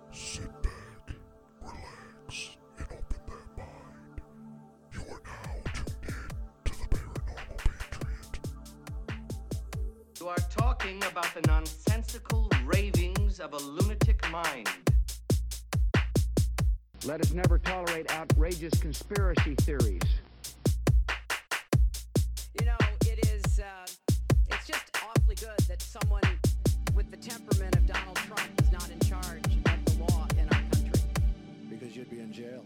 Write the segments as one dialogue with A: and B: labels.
A: Sit back, relax, and open that mind. You are now tuned in to the Paranormal Patriot.
B: You are talking about the nonsensical ravings of a lunatic mind.
C: Let us never tolerate outrageous conspiracy theories.
D: You know, it's just awfully good that someone with the temperament of Donald Trump is not in charge of the law in our country.
E: Because you'd be in jail.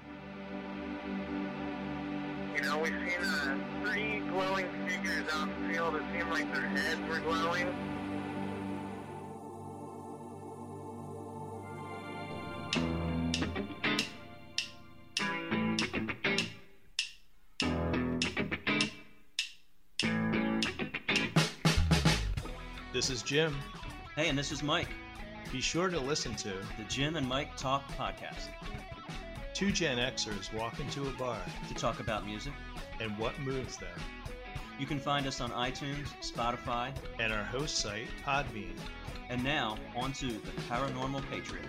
F: You know, we've seen three glowing figures out in the field. It seemed like their heads were glowing.
G: This is Jim.
H: Hey, and this is Mike,
G: Be sure to listen to
H: the Jim and Mike Talk podcast,
G: two Gen Xers walk into a bar
H: to talk about music.
G: and what moves them,
H: You can find us on iTunes, Spotify,
G: and our host site, Podbean.
H: and now onto the Paranormal Patriot.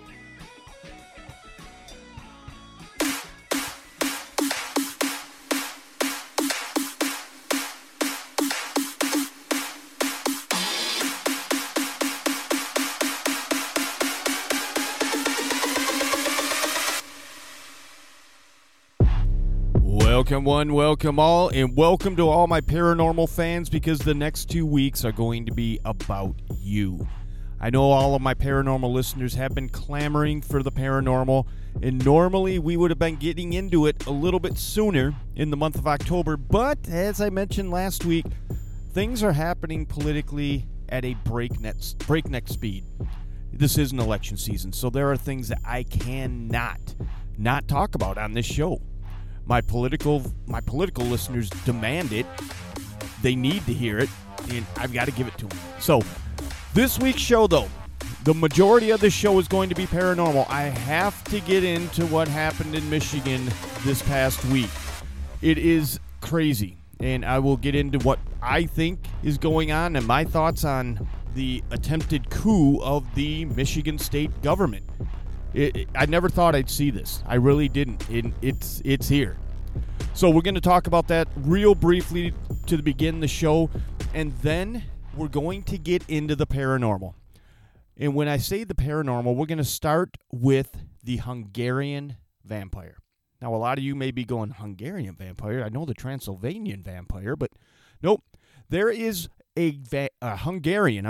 I: Welcome one, welcome all, and welcome to all my paranormal fans, because the next 2 weeks are going to be about you. I know all of my paranormal listeners have been clamoring for the paranormal, and normally we would have been getting into it a little bit sooner in the month of October, but as I mentioned last week, things are happening politically at a breakneck speed. This is an election season, so there are things that I cannot not talk about on this show. My political listeners demand it. They need to hear it, and I've got to give it to them. So, this week's show, though, the majority of the show is going to be paranormal. I have to get into what happened in Michigan this past week. It is crazy, and I will get into what I think is going on and my thoughts on the attempted coup of the Michigan state government. I never thought I'd see this. I really didn't. It's here. So we're going to talk about that real briefly to begin the show, and then we're going to get into the paranormal. And when I say the paranormal, we're going to start with the Hungarian vampire. Now, a lot of you may be going, Hungarian vampire? I know the Transylvanian vampire, but nope. There is a Hungarian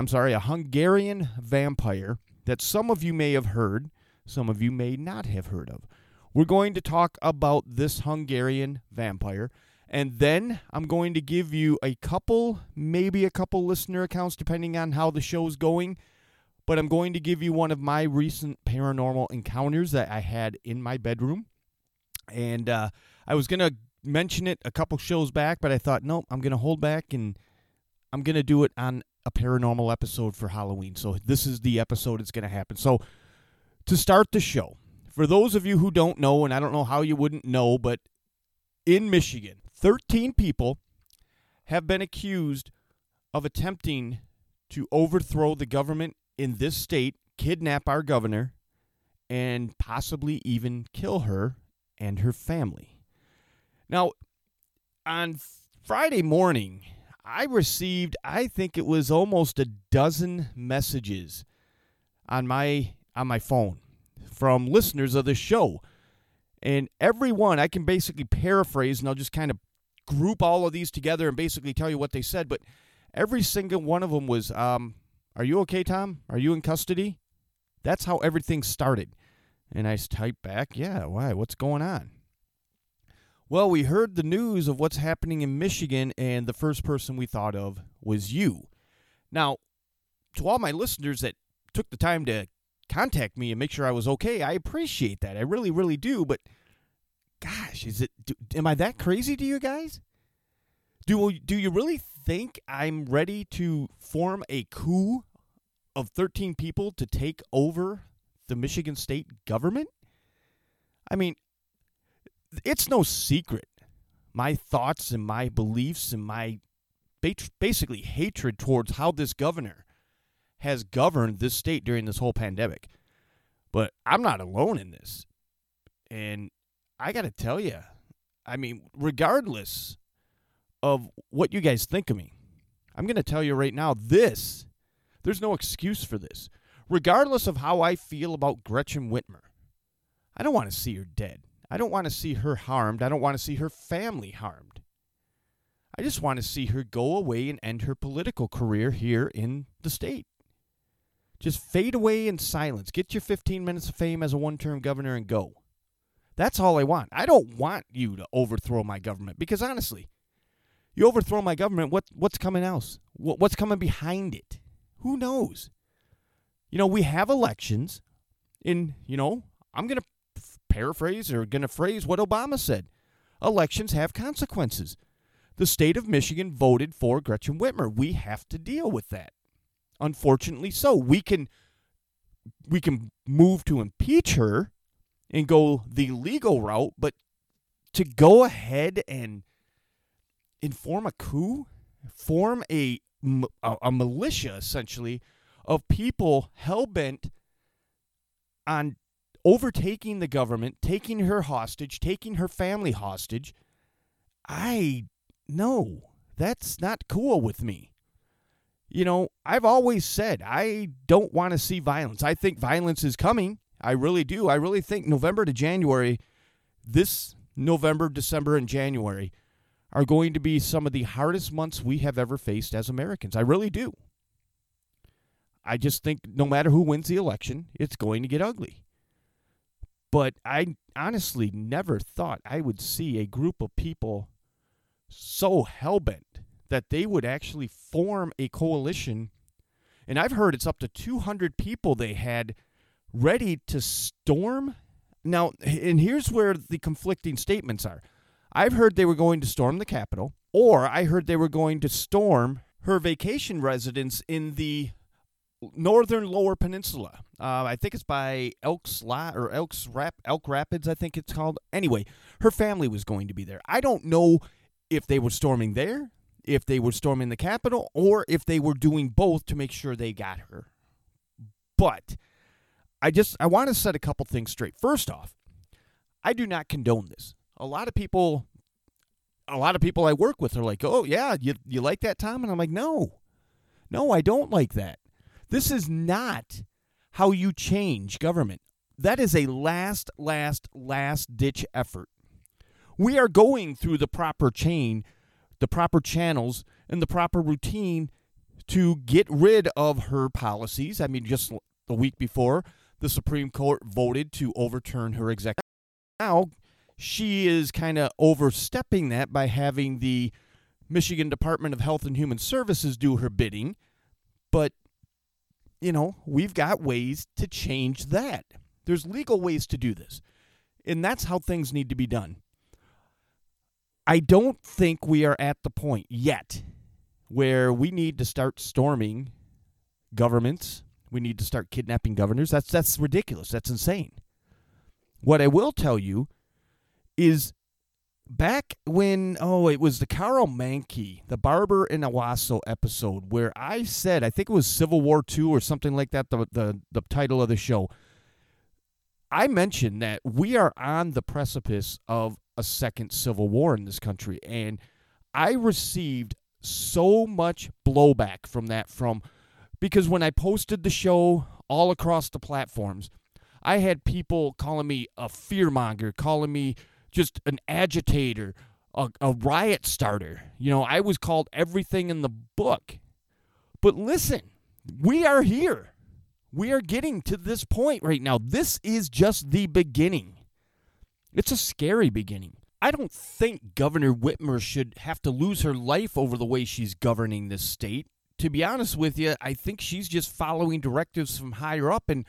I: vampire that some of you may have heard. Some of you may not have heard of. We're going to talk about this Hungarian vampire, and then I'm going to give you maybe a couple listener accounts depending on how the show's going, but I'm going to give you one of my recent paranormal encounters that I had in my bedroom, and I was going to mention it a couple shows back, but I thought, nope, I'm going to hold back, and I'm going to do it on a paranormal episode for Halloween, so this is the episode it's going to happen. So, to start the show, for those of you who don't know, and I don't know how you wouldn't know, but in Michigan, 13 people have been accused of attempting to overthrow the government in this state, kidnap our governor, and possibly even kill her and her family. Now, on Friday morning, I received, I think it was almost a dozen messages on my phone from listeners of the show. And every one, I can basically paraphrase, and I'll just kind of group all of these together and basically tell you what they said. But every single one of them was, are you okay, Tom? Are you in custody? That's how everything started. And I typed back, yeah, why? What's going on? Well, we heard the news of what's happening in Michigan, and the first person we thought of was you. Now, to all my listeners that took the time to contact me and make sure I was okay, I appreciate that. I really, really do. But gosh, am I that crazy to you guys? Do you really think I'm ready to form a coup of 13 people to take over the Michigan state government? I mean, it's no secret. My thoughts and my beliefs and my basically hatred towards how this governor has governed this state during this whole pandemic. But I'm not alone in this. And I got to tell you, I mean, regardless of what you guys think of me, I'm going to tell you right now, there's no excuse for this. Regardless of how I feel about Gretchen Whitmer, I don't want to see her dead. I don't want to see her harmed. I don't want to see her family harmed. I just want to see her go away and end her political career here in the state. Just fade away in silence. Get your 15 minutes of fame as a one-term governor and go. That's all I want. I don't want you to overthrow my government because, honestly, you overthrow my government, what's coming else? What's coming behind it? Who knows? We have elections, and, I'm going to paraphrase or going to phrase what Obama said. Elections have consequences. The state of Michigan voted for Gretchen Whitmer. We have to deal with that. Unfortunately so. We can move to impeach her and go the legal route, but to go ahead and form a coup, form a militia, essentially, of people hell-bent on overtaking the government, taking her hostage, taking her family hostage, no, that's not cool with me. I've always said I don't want to see violence. I think violence is coming. I really do. I really think November to January, this November, December, and January are going to be some of the hardest months we have ever faced as Americans. I really do. I just think no matter who wins the election, it's going to get ugly. But I honestly never thought I would see a group of people so hell-bent that they would actually form a coalition. And I've heard it's up to 200 people they had ready to storm. Now, and here's where the conflicting statements are. I've heard they were going to storm the Capitol, or I heard they were going to storm her vacation residence in the northern Lower Peninsula. I think it's by Elk Rapids, I think it's called. Anyway, her family was going to be there. I don't know if they were storming there, if they were storming the Capitol, or if they were doing both to make sure they got her. But I want to set a couple things straight. First off, I do not condone this. A lot of people I work with are like, "Oh yeah, you like that, Tom?" And I'm like, "No, I don't like that. This is not how you change government. That is a last ditch effort. We are going through the proper chain, the proper channels, and the proper routine to get rid of her policies. I mean, just the week before, the Supreme Court voted to overturn her executive. Now, she is kind of overstepping that by having the Michigan Department of Health and Human Services do her bidding. But, we've got ways to change that. There's legal ways to do this. And that's how things need to be done. I don't think we are at the point yet where we need to start storming governments. We need to start kidnapping governors. That's ridiculous. That's insane. What I will tell you is back when, it was the Carl Mankey, the Barber in Owasso episode, where I said, I think it was Civil War II or something like that, the title of the show. I mentioned that we are on the precipice of a second civil war in this country, and I received so much blowback from that because when I posted the show all across the platforms, I had people calling me a fearmonger, calling me just an agitator, a riot starter. I was called everything in the book. But listen, we are here. We are getting to this point right now. This is just the beginning. It's a scary beginning. I don't think Governor Whitmer should have to lose her life over the way she's governing this state. To be honest with you, I think she's just following directives from higher up, and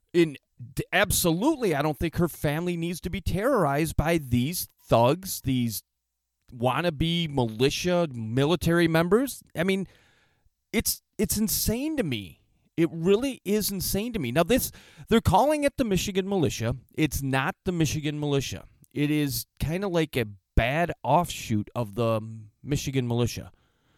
I: absolutely, I don't think her family needs to be terrorized by these thugs, these wannabe militia, military members. I mean, it's insane to me. It really is insane to me. Now, they're calling it the Michigan Militia. It's not the Michigan Militia. It is kind of like a bad offshoot of the Michigan Militia.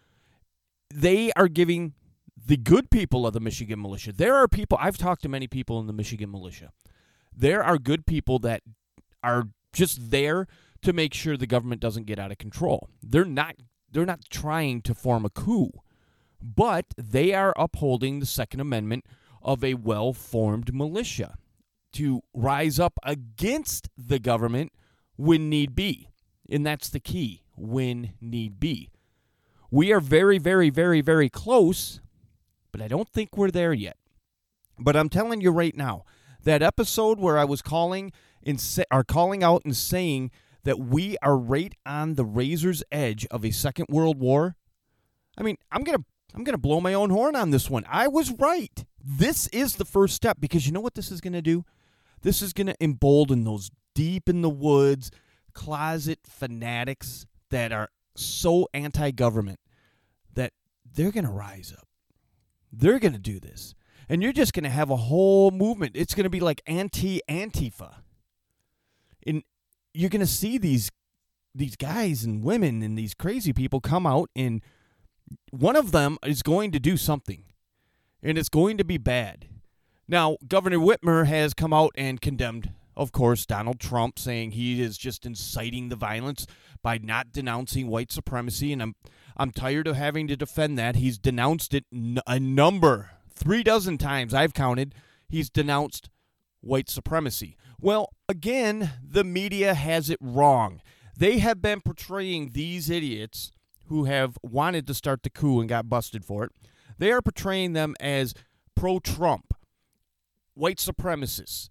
I: They are giving the good people of the Michigan Militia. There are people, I've talked to many people in the Michigan Militia. There are good people that are just there to make sure the government doesn't get out of control. They're not trying to form a coup, but they are upholding the Second Amendment of a well-formed militia to rise up against the government when need be. And that's the key, when need be. We are very, very, very, very close, but I don't think we're there yet. But I'm telling you right now, that episode where I was calling out and saying that we are right on the razor's edge of a second world war, I mean, I'm gonna blow my own horn on this one. I was right. This is the first step, because you know what this is going to do? This is going to embolden those deep in the woods, closet fanatics that are so anti-government that they're going to rise up. They're going to do this. And you're just going to have a whole movement. It's going to be like anti-Antifa. And you're going to see these guys and women and these crazy people come out, and one of them is going to do something. And it's going to be bad. Now, Governor Whitmer has come out and condemned, of course, Donald Trump, saying he is just inciting the violence by not denouncing white supremacy. And I'm tired of having to defend that. He's denounced it a number, 36 times I've counted. He's denounced white supremacy. Well, again, the media has it wrong. They have been portraying these idiots who have wanted to start the coup and got busted for it. They are portraying them as pro-Trump, white supremacists,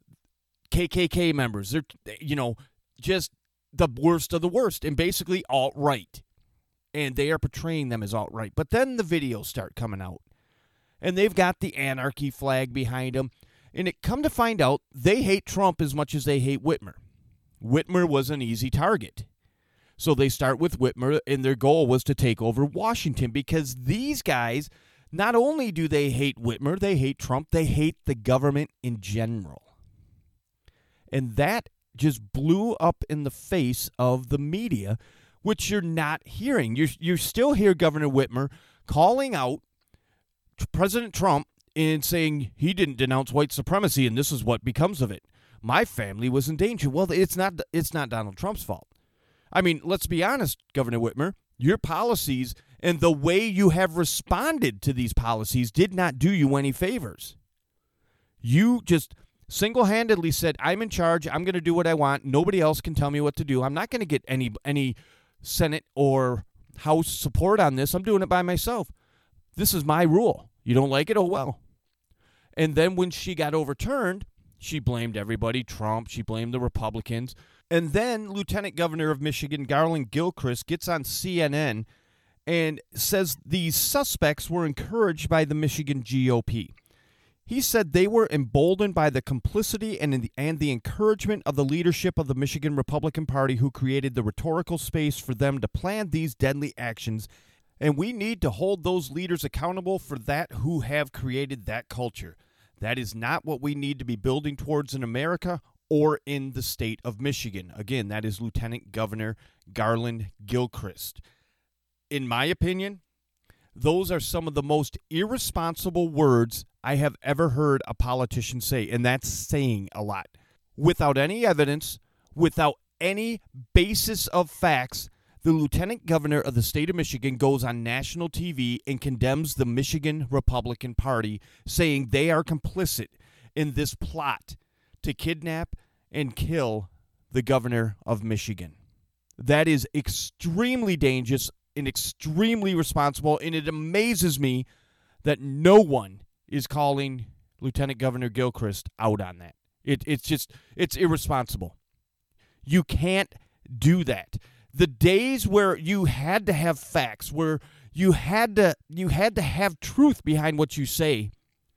I: KKK members. They're, just the worst of the worst, and basically alt-right. And they are portraying them as alt-right. But then the videos start coming out, and they've got the anarchy flag behind them. And it come to find out, they hate Trump as much as they hate Whitmer. Whitmer was an easy target. So they start with Whitmer, and their goal was to take over Washington, because these guys, not only do they hate Whitmer, they hate Trump, they hate the government in general. And that just blew up in the face of the media, which you're not hearing. You still hear Governor Whitmer calling out President Trump and saying he didn't denounce white supremacy, and this is what becomes of it. My family was in danger. Well, it's not Donald Trump's fault. I mean, let's be honest, Governor Whitmer, your policies and the way you have responded to these policies did not do you any favors. You just single-handedly said, I'm in charge, I'm going to do what I want, nobody else can tell me what to do, I'm not going to get any Senate or House support on this, I'm doing it by myself. This is my rule. You don't like it? Oh, well. And then when she got overturned, she blamed everybody, Trump, she blamed the Republicans. And then Lieutenant Governor of Michigan, Garland Gilchrist, gets on CNN and says these suspects were encouraged by the Michigan GOP. He said they were emboldened by the complicity and the encouragement of the leadership of the Michigan Republican Party, who created the rhetorical space for them to plan these deadly actions. And we need to hold those leaders accountable for that who have created that culture. That is not what we need to be building towards in America or in the state of Michigan. Again, that is Lieutenant Governor Garland Gilchrist. In my opinion, those are some of the most irresponsible words I have ever heard a politician say, and that's saying a lot. Without any evidence, without any basis of facts, the lieutenant governor of the state of Michigan goes on national TV and condemns the Michigan Republican Party, saying they are complicit in this plot to kidnap and kill the governor of Michigan. That is extremely dangerous and extremely responsible, and it amazes me that no one is calling Lieutenant Governor Gilchrist out on that. It's irresponsible. You can't do that. The days where you had to have facts, where you had to have truth behind what you say,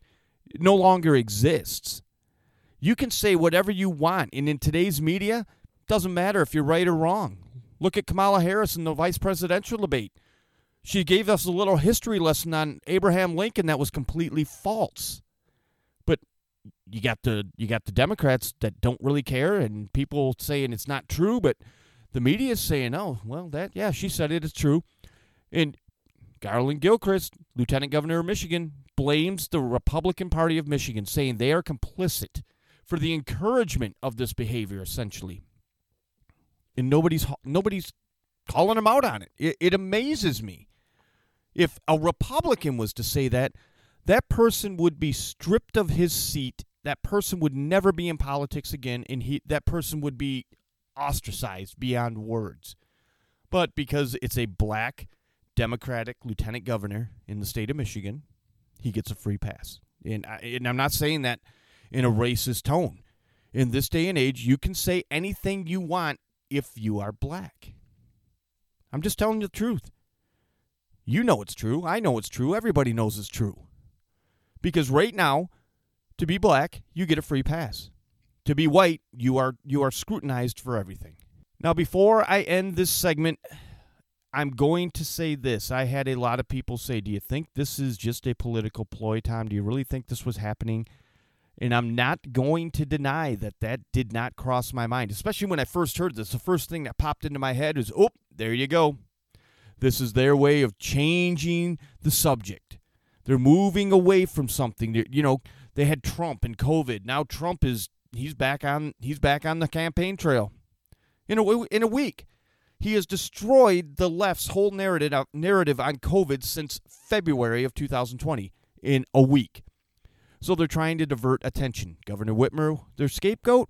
I: no longer exists. You can say whatever you want, and in today's media, it doesn't matter if you're right or wrong. Look at Kamala Harris in the vice presidential debate. She gave us a little history lesson on Abraham Lincoln that was completely false. But you got the Democrats that don't really care, and people saying it's not true, but the media is saying, oh, well, she said it is true. And Garland Gilchrist, Lieutenant Governor of Michigan, blames the Republican Party of Michigan, saying they are complicit for the encouragement of this behavior, essentially. And nobody's calling him out on it. It amazes me. If a Republican was to say that, that person would be stripped of his seat. That person would never be in politics again, and that person would be ostracized beyond words. But because it's a black Democratic lieutenant governor in the state of Michigan, he gets a free pass. And I'm not saying that in a racist tone. In this day and age, you can say anything you want if you are black. I'm just telling you the truth. You know it's true. I know it's true. Everybody knows it's true. Because right now, to be black, you get a free pass. To be white, you are scrutinized for everything. Now, before I end this segment, I'm going to say this. I had a lot of people say, do you think this is just a political ploy, Tom? Do you really think this was happening? And I'm not going to deny that did not cross my mind, especially when I first heard this. The first thing that popped into my head was, oh, there you go. This is their way of changing the subject. They're moving away from something. You know, they had Trump and COVID. Now Trump he's back on the campaign trail. In a week, he has destroyed the left's whole narrative on COVID since February of 2020 in a week. So they're trying to divert attention. Governor Whitmer, their scapegoat?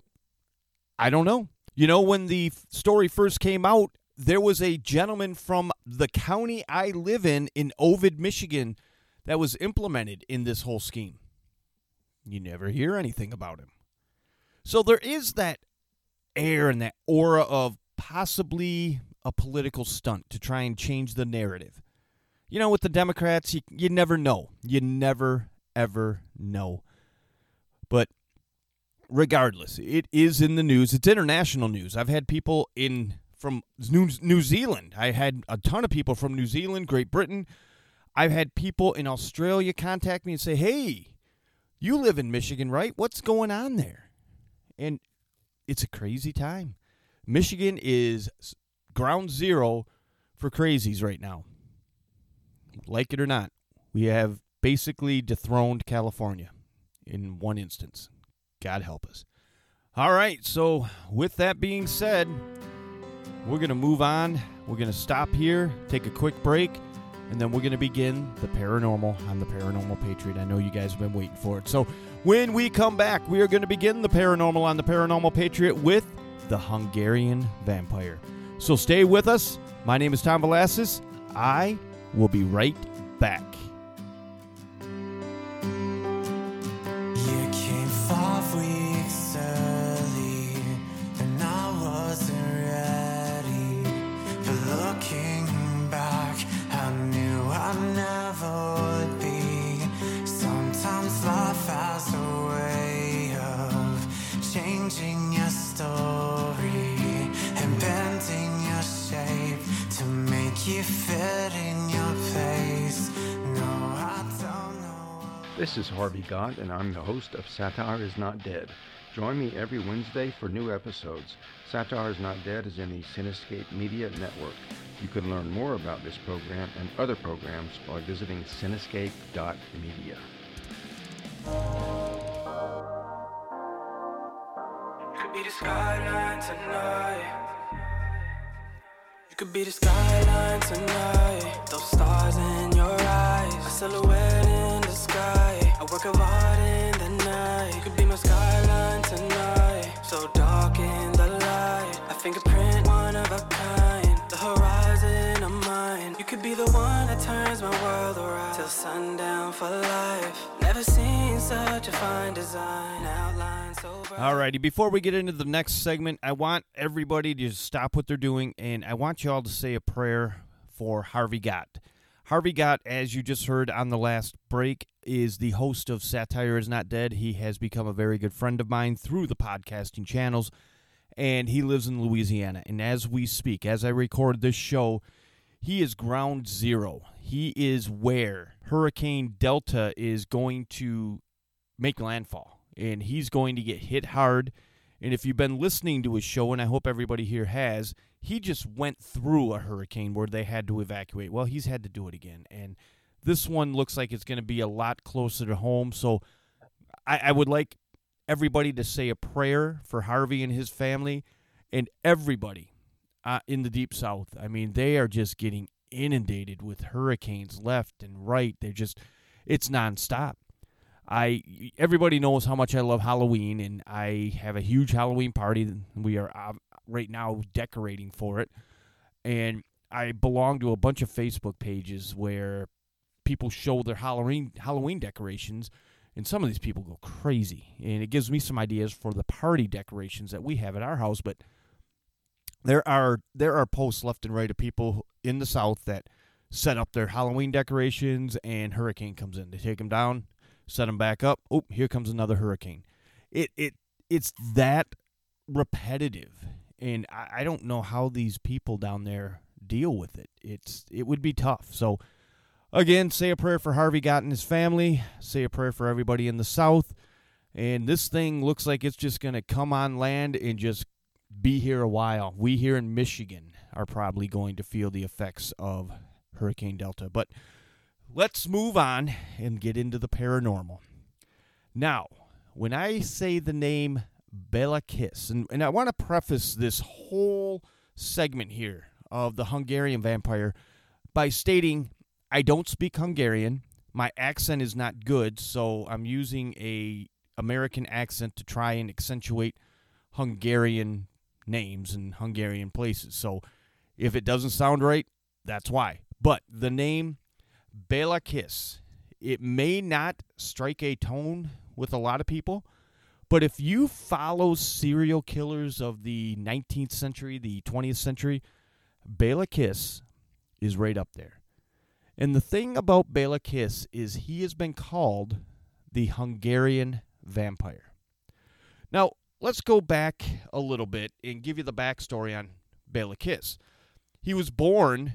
I: I don't know. You know, when the story first came out, there was a gentleman from the county I live in Ovid, Michigan, that was implemented in this whole scheme. You never hear anything about him. So there is that air and that aura of possibly a political stunt to try and change the narrative. You know, with the Democrats, you never know. You never, ever know. But regardless, it is in the news. It's international news. I've had people from New Zealand. I had a ton of people from New Zealand, Great Britain. I've had people in Australia contact me and say, hey, you live in Michigan, right? What's going on there? And it's a crazy time. Michigan is ground zero for crazies right now. Like it or not, we have basically dethroned California in one instance. God help us. All right, so with that being said, we're going to move on. We're going to stop here, take a quick break, and then we're going to begin the paranormal on the Paranormal Patriot. I know you guys have been waiting for it. So when we come back, we are going to begin the paranormal on the Paranormal Patriot with the Hungarian Vampire. So stay with us. My name is Tom Velasquez. I will be right back.
J: You came 5 weeks early, and I wasn't ready. But looking back, I knew I never would be. Sometimes life has a way of changing your story and bending your shape to make you fit in your place. No, I don't know.
K: This is Harvey Gott, and I'm the host of Satire is Not Dead. Join me every Wednesday for new episodes. Satire is Not Dead is in the Cinescape Media Network. You can learn more about this program and other programs by visiting cinescape.media.
J: Could be the skyline tonight. You could be the skyline tonight. Those stars in your eyes, a silhouette in the sky, a work of art in the night. You could be my skyline tonight. So dark in the light, a fingerprint, one of a kind. The horizon of mine. You could be the one that turns my world around till sundown for life. Never seen such a fine design outline so bright.
I: Alrighty, before we get into the next segment, I want everybody to stop what they're doing, and I want you all to say a prayer for Harvey Gott. Harvey Gott, as you just heard on the last break, is the host of Satire is Not Dead. He has become a very good friend of mine through the podcasting channels, and he lives in Louisiana. And as we speak, as I record this show, he is ground zero. He is where Hurricane Delta is going to make landfall, and he's going to get hit hard. And if you've been listening to his show, and I hope everybody here has, he just went through a hurricane where they had to evacuate. Well, he's had to do it again, and this one looks like it's going to be a lot closer to home. So I would like everybody to say a prayer for Harvey and his family and everybody in the Deep South. I mean, they are just getting inundated with hurricanes left and right. It's nonstop. Everybody knows how much I love Halloween, and I have a huge Halloween party. We are right now decorating for it, and I belong to a bunch of Facebook pages where people show their Halloween decorations, and some of these people go crazy, and it gives me some ideas for the party decorations that we have at our house. But there are posts left and right of people in the South that set up their Halloween decorations, and hurricane comes in. They take them down, set them back up. Oh, here comes another hurricane. It's that repetitive, and I don't know how these people down there deal with it. It would be tough. So again, say a prayer for Harvey Gott and his family. Say a prayer for everybody in the South. And this thing looks like it's just going to come on land and just be here a while. We here in Michigan are probably going to feel the effects of Hurricane Delta. But let's move on and get into the paranormal. Now, when I say the name Bela Kiss, and I want to preface this whole segment here of the Hungarian vampire by stating I don't speak Hungarian. My accent is not good, so I'm using a American accent to try and accentuate Hungarian names and Hungarian places. So if it doesn't sound right, that's why. But the name Bela Kiss, it may not strike a tone with a lot of people, but if you follow serial killers of the 19th century, the 20th century, Bela Kiss is right up there. And the thing about Bela Kiss is he has been called the Hungarian vampire. Now, let's go back a little bit and give you the backstory on Bela Kiss. He was born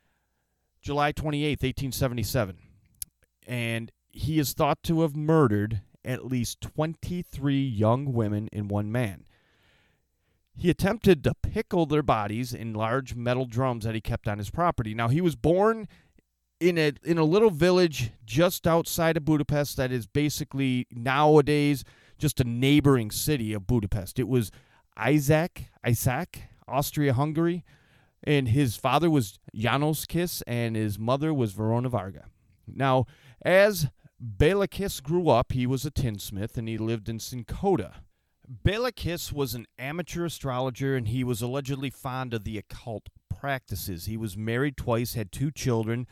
I: July 28th, 1877, and he is thought to have murdered at least 23 young women and one man. He attempted to pickle their bodies in large metal drums that he kept on his property. Now, he was born in a little village just outside of Budapest that is basically nowadays just a neighboring city of Budapest. It was Isaac, Austria-Hungary, and his father was János Kiss, and his mother was Verona Varga. Now, as Bela Kiss grew up, he was a tinsmith, and he lived in Sincota. Bela Kiss was an amateur astrologer, and he was allegedly fond of the occult practices. He was married twice, had 2 children,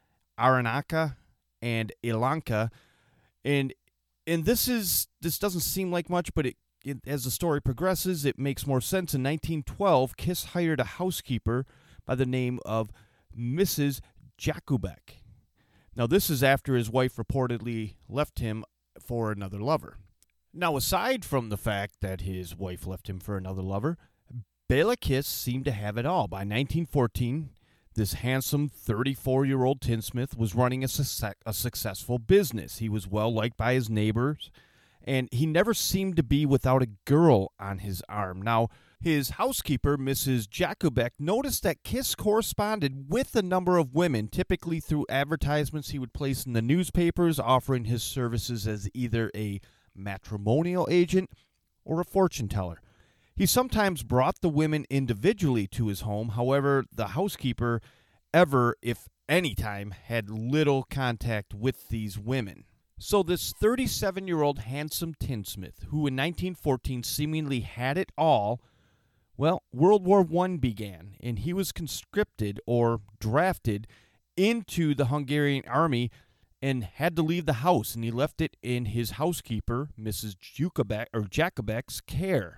I: Aranaka and Ilanka, and this doesn't seem like much, but as the story progresses, it makes more sense. In 1912, Kiss hired a housekeeper by the name of Mrs. Jakubek. Now, this is after his wife reportedly left him for another lover. Now, aside from the fact that his wife left him for another lover, Bela Kiss seemed to have it all. By 1914, this handsome 34-year-old tinsmith was running a successful business. He was well-liked by his neighbors, and he never seemed to be without a girl on his arm. Now, his housekeeper, Mrs. Jakubek, noticed that Kiss corresponded with a number of women, typically through advertisements he would place in the newspapers, offering his services as either a matrimonial agent or a fortune teller. He sometimes brought the women individually to his home. However, the housekeeper ever, if any time, had little contact with these women. So this 37-year-old handsome tinsmith, who in 1914 seemingly had it all, well, World War I began, and he was conscripted or drafted into the Hungarian army and had to leave the house, and he left it in his housekeeper, Mrs. Jakubek's care.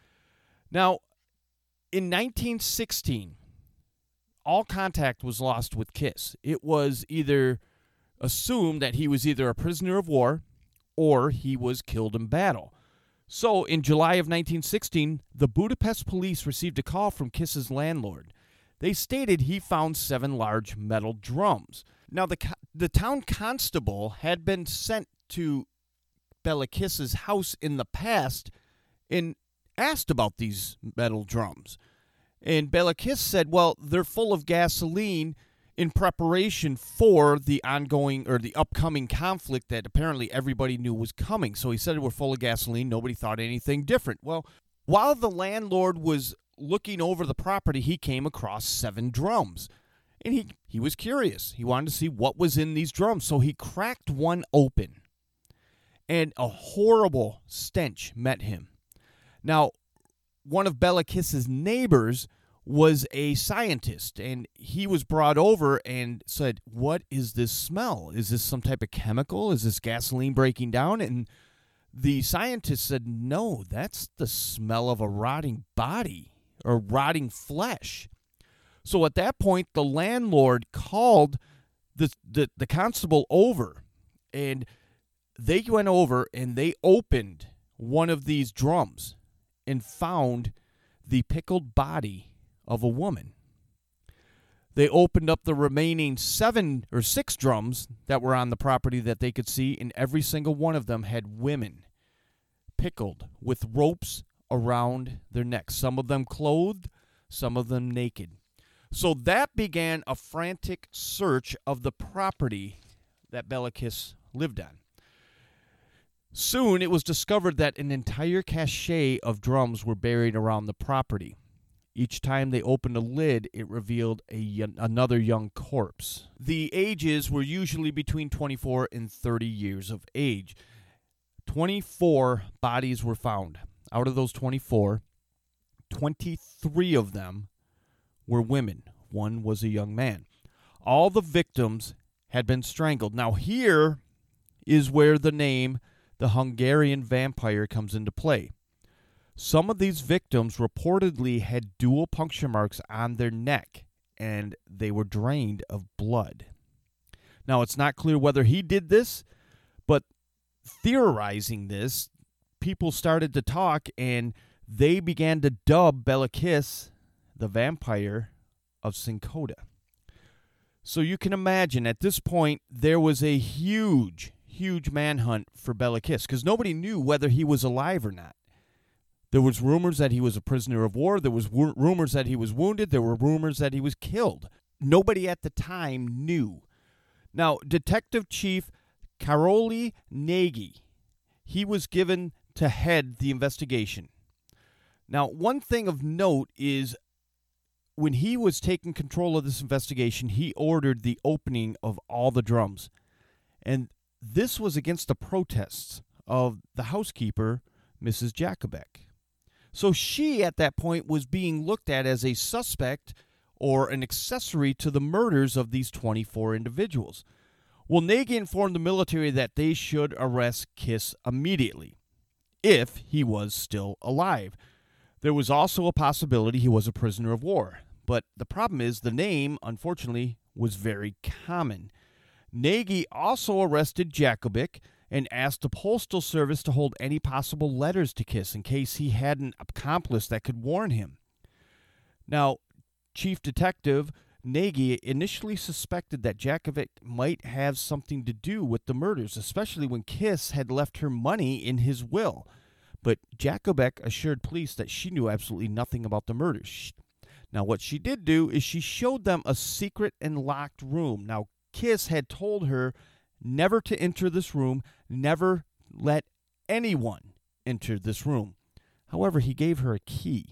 I: Now, in 1916, all contact was lost with Kiss. It was either assumed that he was either a prisoner of war or he was killed in battle. So, in July of 1916, the Budapest police received a call from Kiss's landlord. They stated he found 7 large metal drums. Now, the town constable had been sent to Bela Kiss's house in the past and asked about these metal drums. And Bela Kiss said, well, they're full of gasoline, in preparation for the ongoing or the upcoming conflict that apparently everybody knew was coming. So he said it were full of gasoline. Nobody thought anything different. Well, while the landlord was looking over the property, he came across 7 drums. And he was curious. He wanted to see what was in these drums. So he cracked one open. And a horrible stench met him. Now, one of Bella Kiss's neighbors was a scientist, and he was brought over and said, "What is this smell? Is this some type of chemical? Is this gasoline breaking down?" And the scientist said, "No, that's the smell of a rotting body or rotting flesh." So at that point, the landlord called the constable over, and they went over and they opened one of these drums and found the pickled body of a woman. They opened up the remaining 7 or 6 drums that were on the property that they could see, and every single one of them had women pickled with ropes around their necks, some of them clothed, some of them naked. So that began a frantic search of the property that Bella Kiss lived on. Soon it was discovered that an entire cache of drums were buried around the property. Each time they opened a lid, it revealed another young corpse. The ages were usually between 24 and 30 years of age. 24 bodies were found. Out of those 24, 23 of them were women. One was a young man. All the victims had been strangled. Now here is where the name the Hungarian vampire comes into play. Some of these victims reportedly had dual puncture marks on their neck, and they were drained of blood. Now, it's not clear whether he did this, but theorizing this, people started to talk, and they began to dub Bella Kiss the vampire of Cincoda. So you can imagine, at this point, there was a huge manhunt for Bella Kiss, because nobody knew whether he was alive or not. There was rumors that he was a prisoner of war. There was rumors that he was wounded. There were rumors that he was killed. Nobody at the time knew. Now, Detective Chief Karoly Nagy, he was given to head the investigation. Now, one thing of note is when he was taking control of this investigation, he ordered the opening of all the drums. And this was against the protests of the housekeeper, Mrs. Jakubek. So she, at that point, was being looked at as a suspect or an accessory to the murders of these 24 individuals. Well, Nagy informed the military that they should arrest Kiss immediately, if he was still alive. There was also a possibility he was a prisoner of war. But the problem is the name, unfortunately, was very common. Nagy also arrested Jakubek and asked the Postal Service to hold any possible letters to Kiss in case he had an accomplice that could warn him. Now, Chief Detective Nagy initially suspected that Jakubek might have something to do with the murders, especially when Kiss had left her money in his will. But Jakubek assured police that she knew absolutely nothing about the murders. Now, what she did do is she showed them a secret and locked room. Now, Kiss had told her never to enter this room, never let anyone enter this room. However, he gave her a key.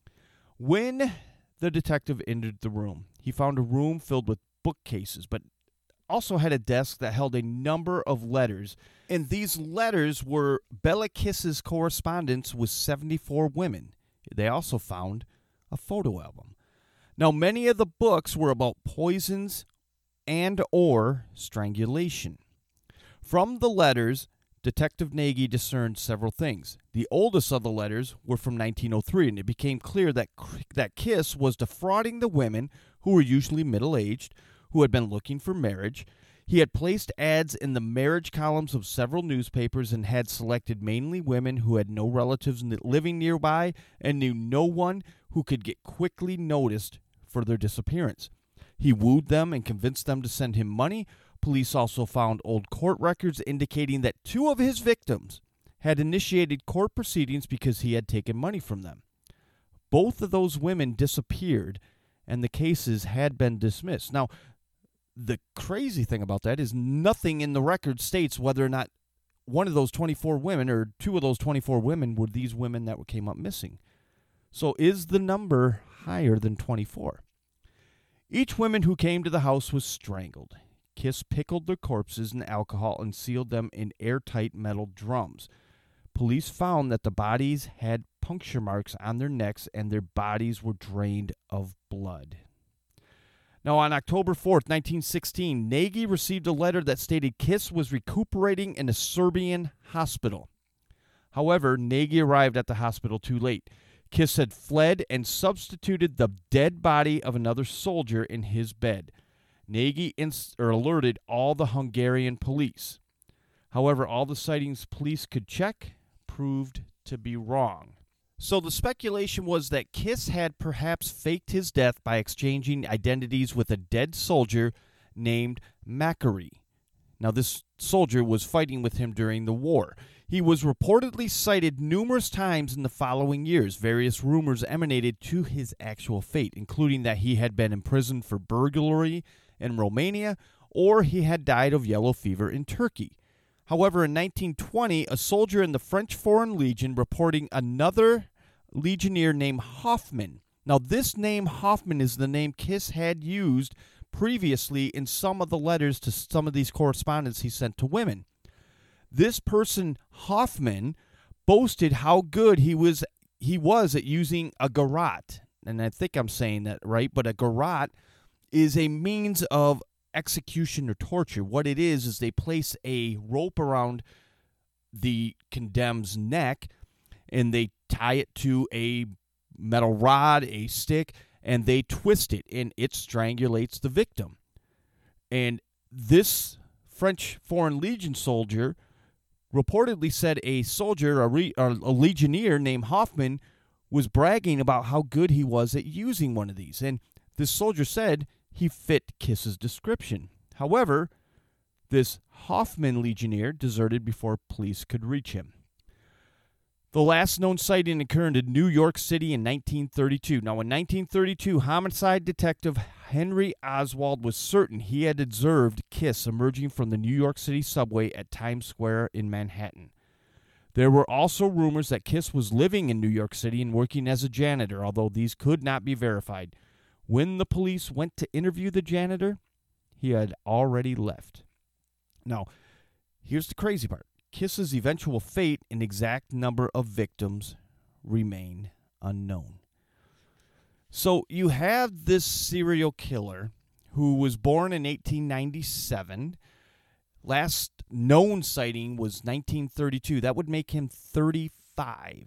I: When the detective entered the room, he found a room filled with bookcases, but also had a desk that held a number of letters. And these letters were Bella Kiss's correspondence with 74 women. They also found a photo album. Now, many of the books were about poisons and or strangulation. From the letters, Detective Nagy discerned several things. The oldest of the letters were from 1903, and it became clear that Kiss was defrauding the women, who were usually middle-aged, who had been looking for marriage. He had placed ads in the marriage columns of several newspapers and had selected mainly women who had no relatives living nearby and knew no one who could get quickly noticed for their disappearance. He wooed them and convinced them to send him money. Police also found old court records indicating that 2 of his victims had initiated court proceedings because he had taken money from them. Both of those women disappeared, and the cases had been dismissed. Now, the crazy thing about that is nothing in the record states whether or not one of those 24 women or two of those 24 women were these women that came up missing. So is the number higher than 24? Each woman who came to the house was strangled. Kiss pickled their corpses in alcohol and sealed them in airtight metal drums. Police found that the bodies had puncture marks on their necks and their bodies were drained of blood. Now, on October 4th, 1916, Nagy received a letter that stated Kiss was recuperating in a Serbian hospital. However, Nagy arrived at the hospital too late. Kiss had fled and substituted the dead body of another soldier in his bed. Nagy alerted all the Hungarian police. However, all the sightings police could check proved to be wrong. So the speculation was that Kiss had perhaps faked his death by exchanging identities with a dead soldier named Macari. Now, this soldier was fighting with him during the war. He was reportedly cited numerous times in the following years. Various rumors emanated to his actual fate, including that he had been imprisoned for burglary in Romania or he had died of yellow fever in Turkey. However, in 1920, a soldier in the French Foreign Legion reporting another legionnaire named Hoffman. Now, this name Hoffman is the name Kiss had used previously in some of the letters to some of these correspondents he sent to women. This person, Hoffman, boasted how good he was at using a garrote. And I think I'm saying that right, but a garrote is a means of execution or torture. What it is they place a rope around the condemned's neck and they tie it to a metal rod, a stick, and they twist it, and it strangulates the victim. And this French Foreign Legion soldier reportedly said a soldier, a legionnaire named Hoffman, was bragging about how good he was at using one of these. And this soldier said he fit Kiss's description. However, this Hoffman legionnaire deserted before police could reach him. The last known sighting occurred in New York City in 1932. Now, in 1932, homicide detective Henry Oswald was certain he had observed Kiss emerging from the New York City subway at Times Square in Manhattan. There were also rumors that Kiss was living in New York City and working as a janitor, although these could not be verified. When the police went to interview the janitor, he had already left. Now, here's the crazy part. Kiss's eventual fate and exact number of victims remain unknown. So you have this serial killer who was born in 1897. Last known sighting was 1932. That would make him 35,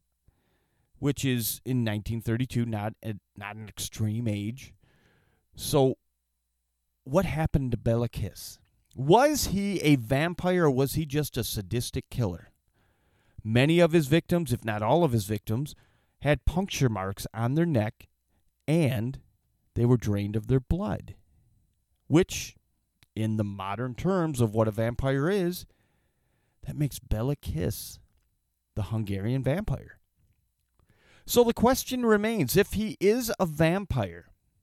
I: which is in 1932 not an extreme age. So what happened to Bela Kiss? Was he a vampire or was he just a sadistic killer? Many of his victims, if not all of his victims, had puncture marks on their neck and they were drained of their blood, which, in the modern terms of what a vampire is, that makes Bela Kiss the Hungarian vampire. So the question remains, if he is a vampire,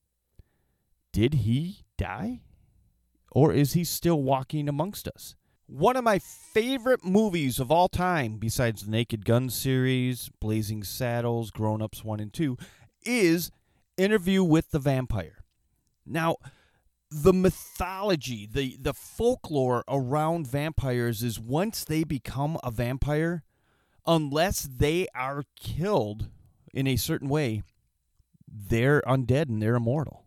I: did he die? Or is he still walking amongst us? One of my favorite movies of all time, besides the Naked Gun series, Blazing Saddles, Grown Ups 1 and 2, is Interview with the Vampire. Now, the mythology, the folklore around vampires is once they become a vampire, unless they are killed in a certain way, they're undead and they're immortal.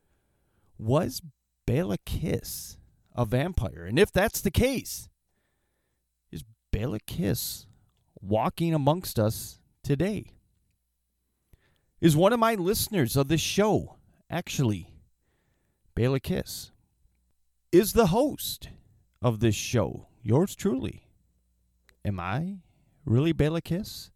I: Was Bela Kiss a vampire? And if that's the case, is Bela Kiss walking amongst us today? Is one of my listeners of this show actually Bela Kiss? Is the host of this show yours truly? Am I really Bela Kiss?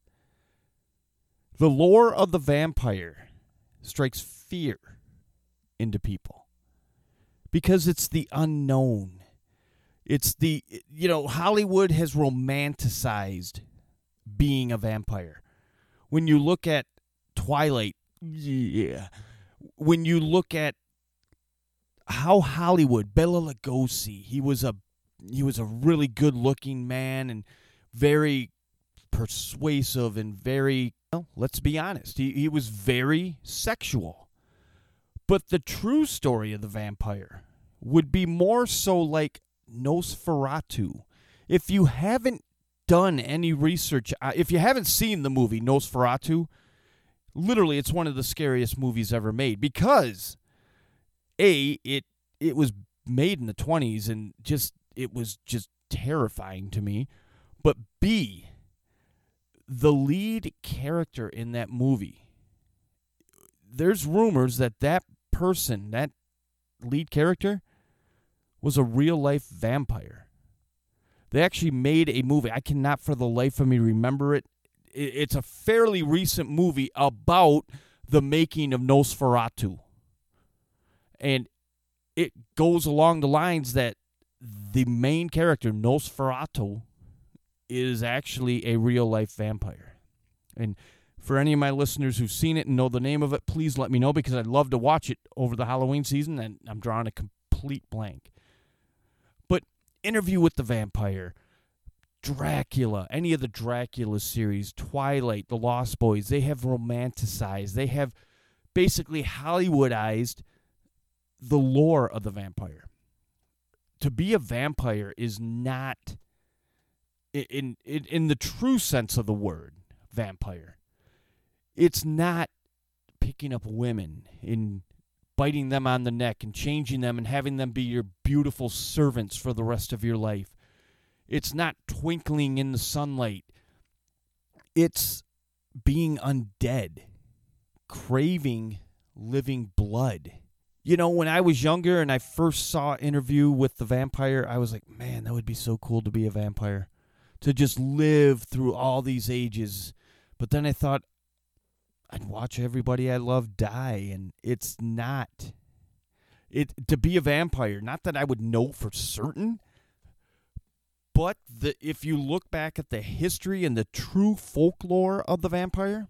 I: The lore of the vampire strikes fear into people. Because it's the unknown. It's the, Hollywood has romanticized being a vampire. When you look at Twilight, yeah. When you look at how Hollywood, Bela Lugosi, he was a really good-looking man and very persuasive and very, well, let's be honest, he was very sexual. But the true story of the vampire would be more so like Nosferatu. If you haven't done any research, if you haven't seen the movie Nosferatu, literally it's one of the scariest movies ever made because it was made in the 1920s and it was just terrifying to me. But B, the lead character in that movie, there's rumors that person, that lead character, was a real-life vampire. They actually made a movie. I cannot for the life of me remember it. It's a fairly recent movie about the making of Nosferatu. And it goes along the lines that the main character, Nosferatu, is actually a real-life vampire. And for any of my listeners who've seen it and know the name of it, please let me know because I'd love to watch it over the Halloween season, and I'm drawing a complete blank. But Interview with the Vampire, Dracula, any of the Dracula series, Twilight, The Lost Boys, they have romanticized, they have basically Hollywoodized the lore of the vampire. To be a vampire is not, in the true sense of the word, vampire. It's not picking up women and biting them on the neck and changing them and having them be your beautiful servants for the rest of your life. It's not twinkling in the sunlight. It's being undead, craving living blood. You know, when I was younger and I first saw Interview with the Vampire, I was like, man, that would be so cool to be a vampire, to just live through all these ages. But then I thought, I'd watch everybody I love die, and it's not. To be a vampire, not that I would know for certain, but if you look back at the history and the true folklore of the vampire,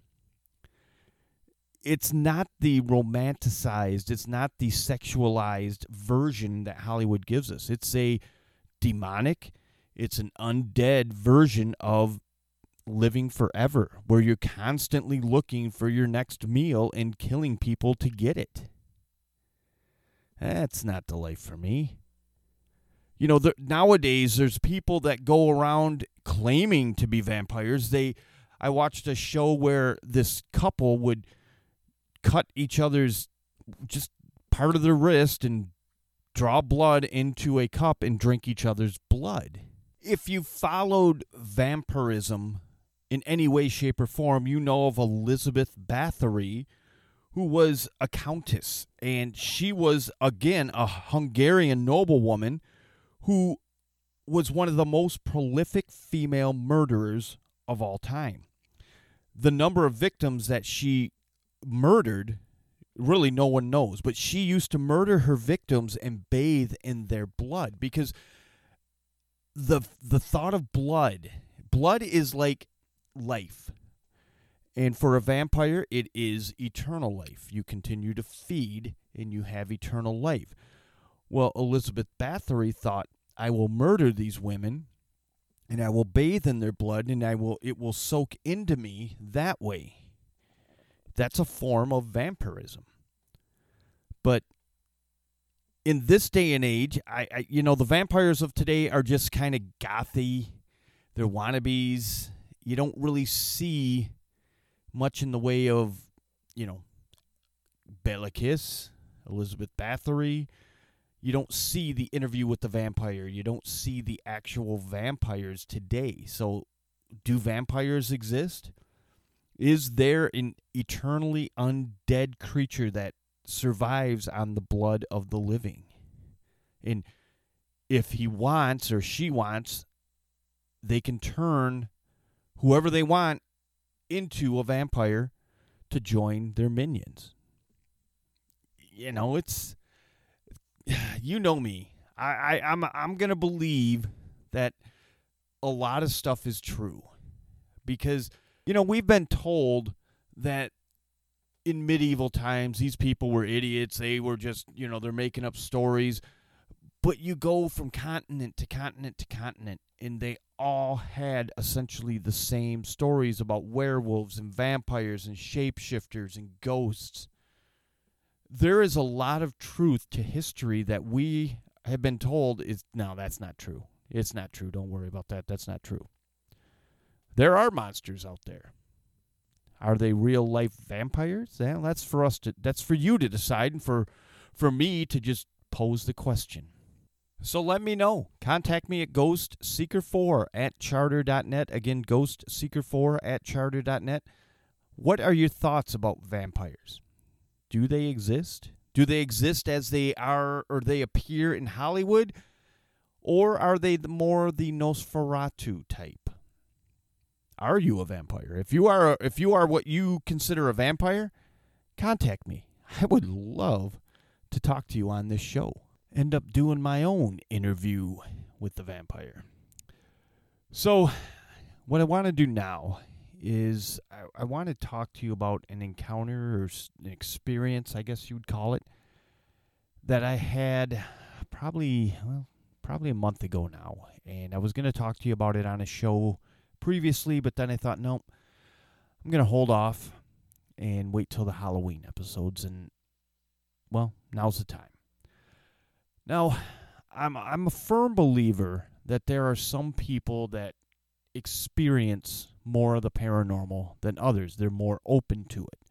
I: it's not the romanticized, it's not the sexualized version that Hollywood gives us. It's a demonic, it's an undead version of living forever, where you're constantly looking for your next meal and killing people to get it. That's not the life for me. You know, nowadays there's people that go around claiming to be vampires. I watched a show where this couple would cut each other's just part of their wrist and draw blood into a cup and drink each other's blood. If you followed vampirism in any way, shape, or form, you know of Elizabeth Bathory, who was a countess. And she was, again, a Hungarian noblewoman who was one of the most prolific female murderers of all time. The number of victims that she murdered, really no one knows. But she used to murder her victims and bathe in their blood because the thought of blood is like life. And for a vampire, it is eternal life. You continue to feed and you have eternal life. Well, Elizabeth Bathory thought, I will murder these women and I will bathe in their blood and it will soak into me that way. That's a form of vampirism. But in this day and age, the vampires of today are just kind of gothy. They're wannabes. You don't really see much in the way of, Bela Kiss, Elizabeth Bathory. You don't see the Interview with the Vampire. You don't see the actual vampires today. So, do vampires exist? Is there an eternally undead creature that survives on the blood of the living? And if he wants or she wants, they can turn whoever they want into a vampire to join their minions. It's, you know me. I'm gonna believe that a lot of stuff is true because we've been told that in medieval times, these people were idiots. They were just, they're making up stories. But you go from continent to continent to continent, and they all had essentially the same stories about werewolves and vampires and shapeshifters and ghosts. There is a lot of truth to history that we have been told is, no, that's not true. It's not true. Don't worry about that. That's not true. There are monsters out there. Are they real life vampires? Well, that's for you to decide, and for me to just pose the question. So let me know. Contact me at ghostseeker4@charter.net. Again, ghostseeker4@charter.net. What are your thoughts about vampires? Do they exist? Do they exist as they are, or they appear in Hollywood? Or are they more the Nosferatu type? Are you a vampire? If you are what you consider a vampire, contact me. I would love to talk to you on this show. End up doing my own interview with the vampire. So, what I want to do now is I want to talk to you about an encounter or an experience, I guess you would call it, that I had probably a month ago now. And I was going to talk to you about it on a show previously, but then I thought, nope, I'm going to hold off and wait till the Halloween episodes. And, well, now's the time. Now, I'm a firm believer that there are some people that experience more of the paranormal than others. They're more open to it.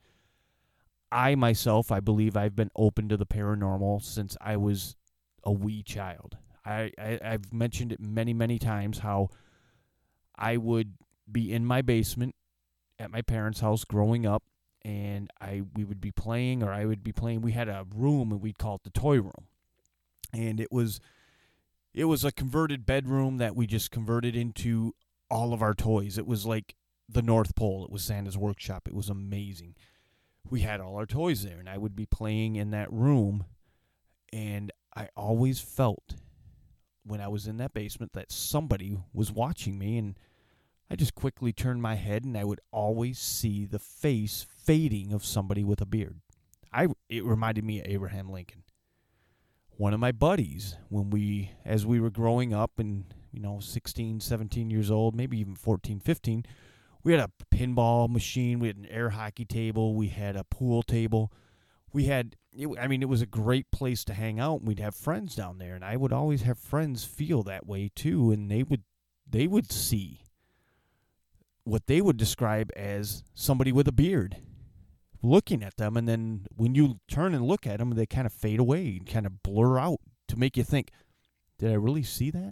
I: I believe I've been open to the paranormal since I was a wee child. I've mentioned it many, many times how I would be in my basement at my parents' house growing up, and we would be playing, or I would be playing. We had a room, and we'd call it the toy room. And it was a converted bedroom that we just converted into all of our toys. It was like the North Pole. It was Santa's workshop. It was amazing. We had all our toys there, and I would be playing in that room, and I always felt when I was in that basement that somebody was watching me, and I just quickly turned my head, and I would always see the face fading of somebody with a beard. It reminded me of Abraham Lincoln. One of my buddies, as we were growing up and, 16, 17 years old, maybe even 14, 15, we had a pinball machine, we had an air hockey table, we had a pool table. It was a great place to hang out, and we'd have friends down there, and I would always have friends feel that way too, and they would see what they would describe as somebody with a beard looking at them, and then when you turn and look at them, they kind of fade away and kind of blur out to make you think, did I really see that?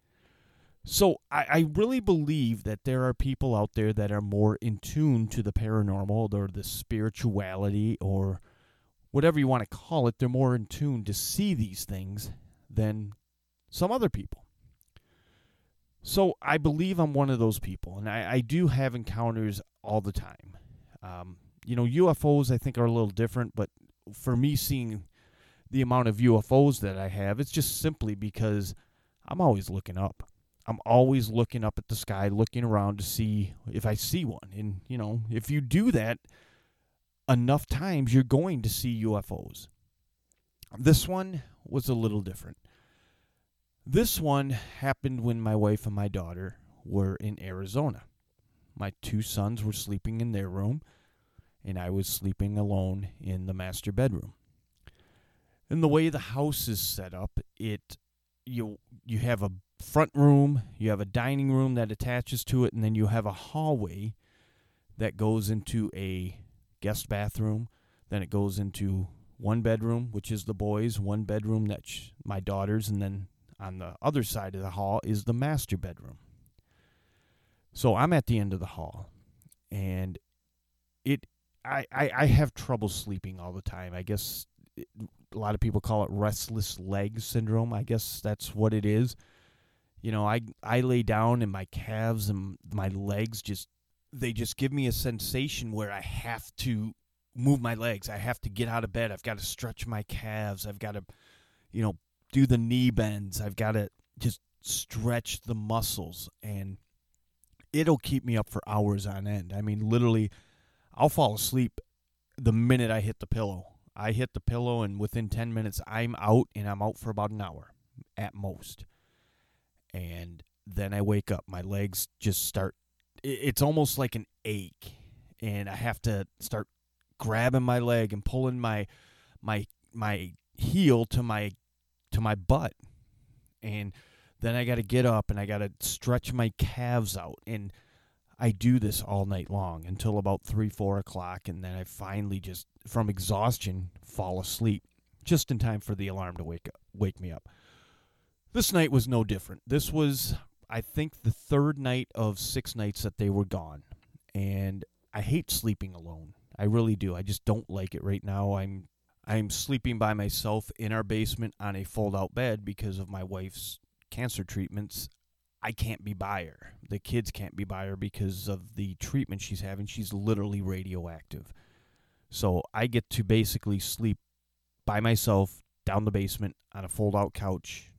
I: So I really believe that there are people out there that are more in tune to the paranormal or the spirituality or whatever you want to call it. They're more in tune to see these things than some other people. So I believe I'm one of those people, and I do have encounters all the time. UFOs I think are a little different, but for me, seeing the amount of UFOs that I have, it's just simply because I'm always looking up. I'm always looking up at the sky, looking around to see if I see one. And, if you do that enough times, you're going to see UFOs. This one was a little different. This one happened when my wife and my daughter were in Arizona. My two sons were sleeping in their room, and I was sleeping alone in the master bedroom. And the way the house is set up, you have a front room, you have a dining room that attaches to it, and then you have a hallway that goes into a guest bathroom. Then it goes into one bedroom, which is the boys', one bedroom that's my daughter's, and then on the other side of the hall is the master bedroom. So I'm at the end of the hall, and I have trouble sleeping all the time. I guess a lot of people call it restless leg syndrome. I guess that's what it is. I lay down and my calves and my legs just give me a sensation where I have to move my legs. I have to get out of bed. I've got to stretch my calves. I've got to, do the knee bends. I've got to just stretch the muscles, and it'll keep me up for hours on end. I mean, literally, I'll fall asleep the minute I hit the pillow. I hit the pillow, and within 10 minutes, I'm out, and I'm out for about an hour at most. And then I wake up. My legs just start, it's almost like an ache, and I have to start grabbing my leg and pulling my heel to my butt. And then I got to get up, and I got to stretch my calves out. And I do this all night long until about 3, 4 o'clock, and then I finally just, from exhaustion, fall asleep just in time for the alarm to wake me up. This night was no different. This was, I think, the third night of 6 nights that they were gone, and I hate sleeping alone. I really do. I just don't like it right now. I'm sleeping by myself in our basement on a fold-out bed because of my wife's cancer treatments. I can't be by her. The kids can't be by her because of the treatment she's having. She's literally radioactive. So I get to basically sleep by myself down the basement on a fold-out couch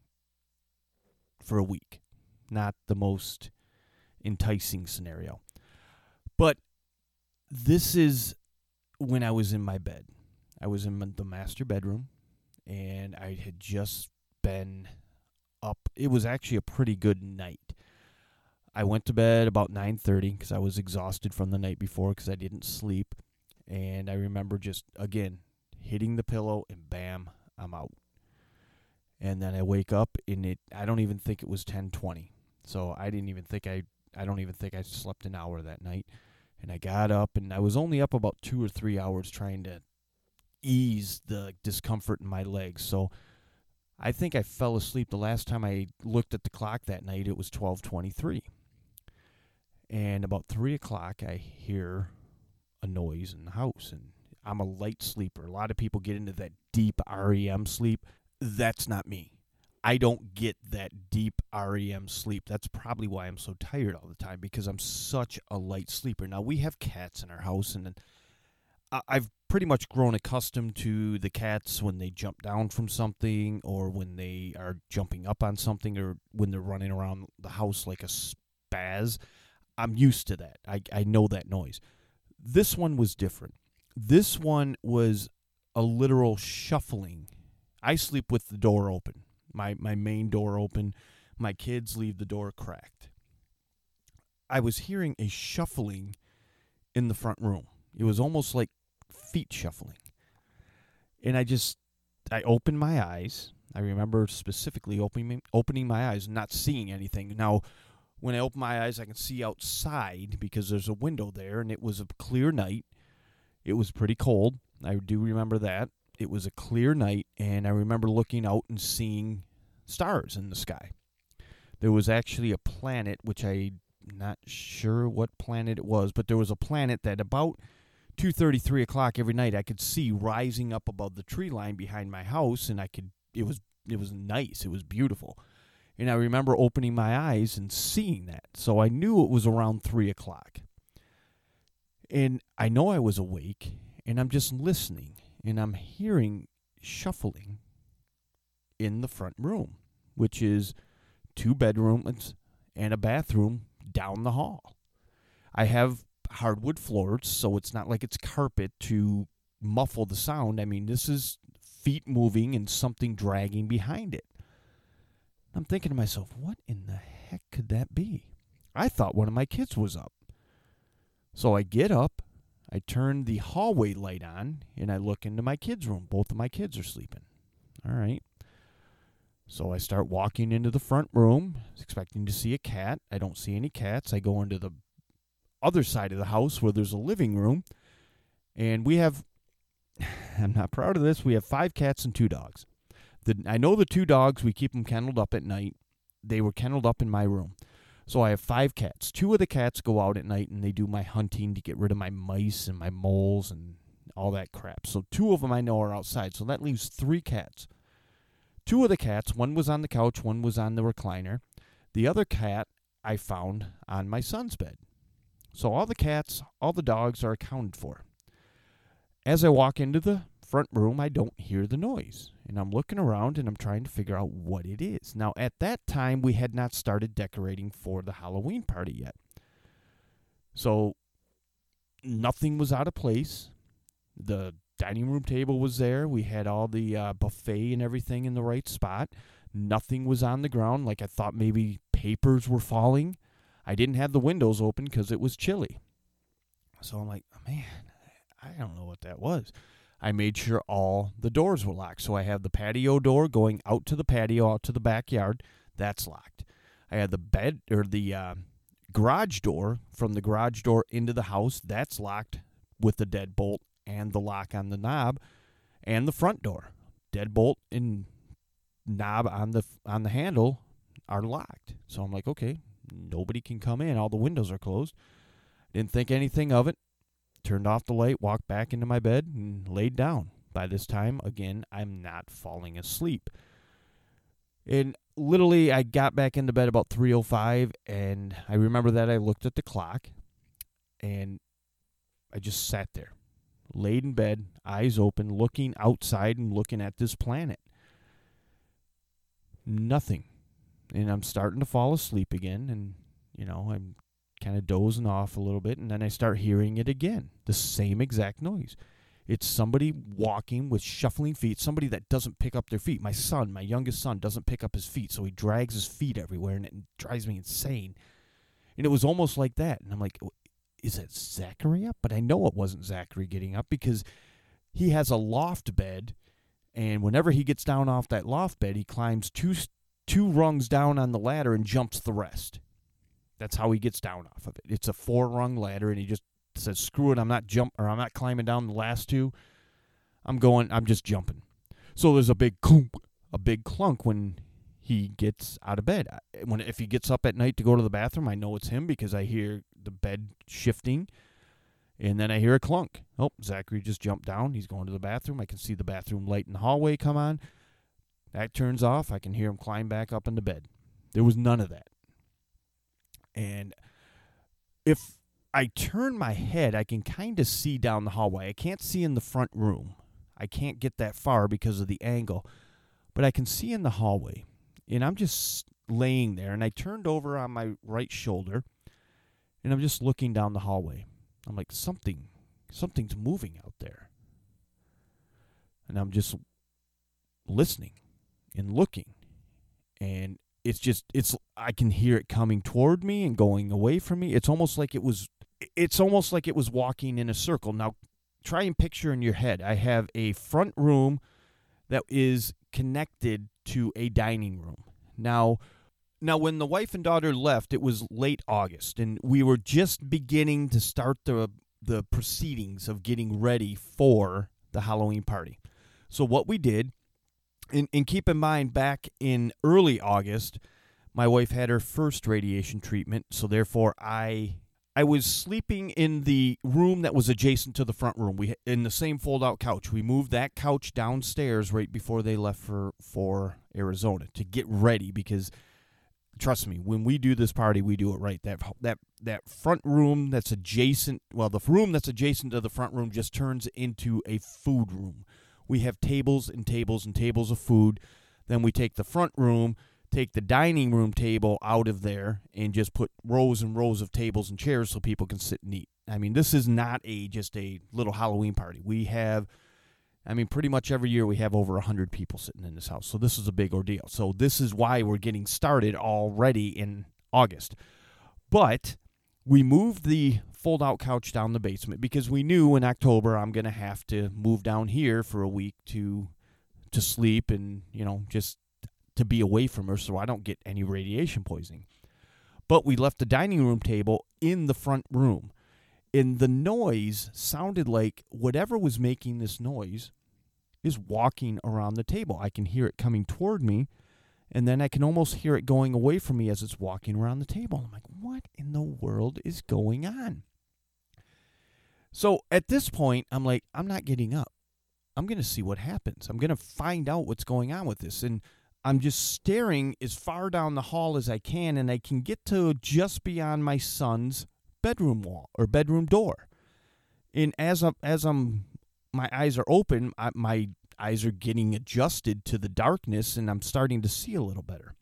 I: for a week. Not the most enticing scenario. But this is when I was in my bed. I was in the master bedroom, and I had just been up. It was actually a pretty good night. I went to bed about 9:30 because I was exhausted from the night before because I didn't sleep. And I remember just, again, hitting the pillow, and bam, I'm out. And then I wake up, and I don't even think it was 10:20. So I don't even think I slept an hour that night. And I got up, and I was only up about 2 or 3 hours trying to ease the discomfort in my legs. So I think I fell asleep. The last time I looked at the clock that night, it was 12:23. And about 3 o'clock, I hear a noise in the house. And I'm a light sleeper. A lot of people get into that deep REM sleep. That's not me. I don't get that deep REM sleep. That's probably why I'm so tired all the time, because I'm such a light sleeper. Now, we have cats in our house, and I've pretty much grown accustomed to the cats when they jump down from something, or when they are jumping up on something, or when they're running around the house like a spaz. I'm used to that. I know that noise. This one was different. This one was a literal shuffling. I sleep with the door open, my main door open. My kids leave the door cracked. I was hearing a shuffling in the front room. It was almost like feet shuffling. And I opened my eyes. I remember specifically opening my eyes and not seeing anything. Now, when I open my eyes, I can see outside because there's a window there, and it was a clear night. It was pretty cold. I do remember that. It was a clear night, and I remember looking out and seeing stars in the sky. There was actually a planet, which I'm not sure what planet it was, but there was a planet that about 2:30, 3 o'clock every night I could see rising up above the tree line behind my house, and it was nice. It was beautiful. And I remember opening my eyes and seeing that. So I knew it was around 3 o'clock. And I know I was awake, and I'm just listening, and I'm hearing shuffling in the front room, which is 2 bedrooms and a bathroom down the hall. I have hardwood floors, so it's not like it's carpet to muffle the sound. I mean, this is feet moving and something dragging behind it. I'm thinking to myself, what in the heck could that be? I thought one of my kids was up. So I get up, I turn the hallway light on, and I look into my kids' room. Both of my kids are sleeping. All right. So I start walking into the front room, expecting to see a cat. I don't see any cats. I go into the other side of the house where there's a living room, and we have, I'm not proud of this, we have 5 cats and 2 dogs. I know the 2 dogs, we keep them kenneled up at night. They were kenneled up in my room. So I have 5 cats. 2 of the cats go out at night, and they do my hunting to get rid of my mice and my moles and all that crap. So 2 of them I know are outside. So that leaves 3 cats. 2 of the cats, one was on the couch, one was on the recliner. The other cat I found on my son's bed. So all the cats, all the dogs are accounted for. As I walk into the front room, I don't hear the noise. And I'm looking around, and I'm trying to figure out what it is. Now, at that time, we had not started decorating for the Halloween party yet. So nothing was out of place. The dining room table was there. We had all the buffet and everything in the right spot. Nothing was on the ground. Like I thought maybe papers were falling. I didn't have the windows open because it was chilly. So I'm like, man, I don't know what that was. I made sure all the doors were locked. So I have the patio door going out to the patio, out to the backyard. That's locked. I had the bed or the garage door from the garage door into the house. That's locked with the deadbolt and the lock on the knob, and the front door. Deadbolt and knob on the handle are locked. So I'm like, okay, nobody can come in. All the windows are closed. Didn't think anything of it. Turned off the light, walked back into my bed, and laid down. By this time, again, I'm not falling asleep. And literally, I got back into bed about 3:05, and I remember that I looked at the clock, and I just sat there, laid in bed, eyes open, looking outside and looking at this planet. Nothing. And I'm starting to fall asleep again, and, I'm kind of dozing off a little bit, and then I start hearing it again, the same exact noise. It's somebody walking with shuffling feet, somebody that doesn't pick up their feet. My son, my youngest son, doesn't pick up his feet, so he drags his feet everywhere, and it drives me insane. And it was almost like that, and I'm like, is it Zachary up? But I know it wasn't Zachary getting up because he has a loft bed, and whenever he gets down off that loft bed, he climbs two rungs down on the ladder and jumps the rest. That's how he gets down off of it. It's a 4-rung ladder, and he just says, "Screw it! I'm not climbing down the last 2. I'm just jumping." So there's a big clunk when he gets out of bed. If he gets up at night to go to the bathroom, I know it's him because I hear the bed shifting, and then I hear a clunk. Oh, Zachary just jumped down. He's going to the bathroom. I can see the bathroom light in the hallway come on. That turns off. I can hear him climb back up into bed. There was none of that. And if I turn my head, I can kind of see down the hallway. I can't see in the front room. I can't get that far because of the angle. But I can see in the hallway. And I'm just laying there. And I turned over on my right shoulder. And I'm just looking down the hallway. I'm like, something's moving out there. And I'm just listening and looking. And I can hear it coming toward me and going away from me. It's almost like it was walking in a circle. Now, try and picture in your head. I have a front room that is connected to a dining room. Now when the wife and daughter left, it was late August, and we were just beginning to start the proceedings of getting ready for the Halloween party. So what we did, and keep in mind, back in early August, my wife had her first radiation treatment, so therefore I was sleeping in the room that was adjacent to the front room. In the same fold-out couch. We moved that couch downstairs right before they left for Arizona to get ready because, trust me, when we do this party, we do it right. That front room that's adjacent, the room that's adjacent to the front room just turns into a food room. We have tables and tables and tables of food. Then we take the front room, take the dining room table out of there, and just put rows and rows of tables and chairs so people can sit and eat. I mean, this is not just a little Halloween party. We have, pretty much every year we have over 100 people sitting in this house. So this is a big ordeal. So this is why we're getting started already in August. But we moved the fold-out couch down the basement because we knew in October I'm going to have to move down here for a week to sleep and, just to be away from her so I don't get any radiation poisoning. But we left the dining room table in the front room. And the noise sounded like whatever was making this noise is walking around the table. I can hear it coming toward me, and then I can almost hear it going away from me as it's walking around the table. I'm like, what in the world is going on? So at this point, I'm like, I'm not getting up. I'm going to see what happens. I'm going to find out what's going on with this. And I'm just staring as far down the hall as I can, and I can get to just beyond my son's bedroom wall or bedroom door. And as my eyes are open, my eyes are getting adjusted to the darkness, and I'm starting to see a little better.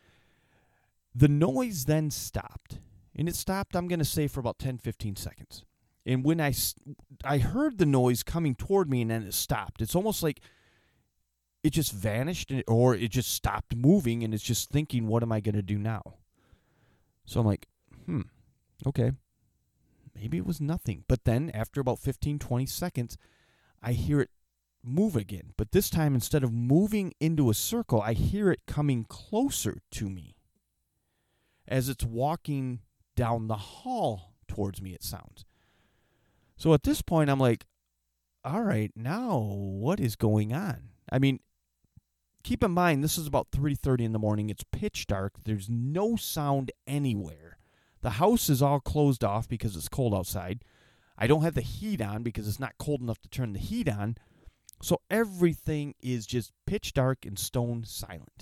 I: The noise then stopped, and it stopped, I'm going to say, for about 10, 15 seconds. And when I heard the noise coming toward me, and then it stopped. It's almost like it just vanished, or it just stopped moving, and it's just thinking, what am I going to do now? So I'm like, okay. Maybe it was nothing. But then after about 15, 20 seconds, I hear it move again. But this time, instead of moving into a circle, I hear it coming closer to me as it's walking down the hall towards me, it sounds. So at this point, I'm like, all right, now what is going on? I mean, keep in mind, this is about 3:30 in the morning. It's pitch dark. There's no sound anywhere. The house is all closed off because it's cold outside. I don't have the heat on because it's not cold enough to turn the heat on. So everything is just pitch dark and stone silent.